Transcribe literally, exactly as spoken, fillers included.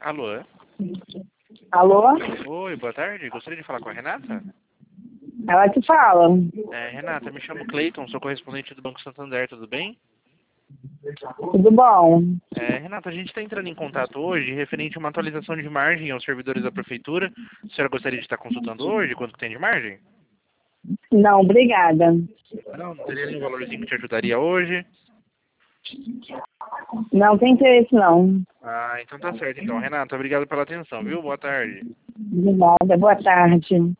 Alô? Alô? Oi, boa tarde. Gostaria de falar com a Renata? Ela que fala. É, Renata, me chamo Cleiton, sou correspondente do Banco Santander, tudo bem? Tudo bom? É, Renata, a gente está entrando em contato hoje referente a uma atualização de margem aos servidores da Prefeitura. A senhora gostaria de estar consultando hoje quanto que tem de margem? Não, obrigada. Não, não teria nenhum valorzinho que te ajudaria hoje? Não tem interesse, não. Ah, então tá certo então. Renata, obrigado pela atenção, viu? Boa tarde. De nada. Boa tarde.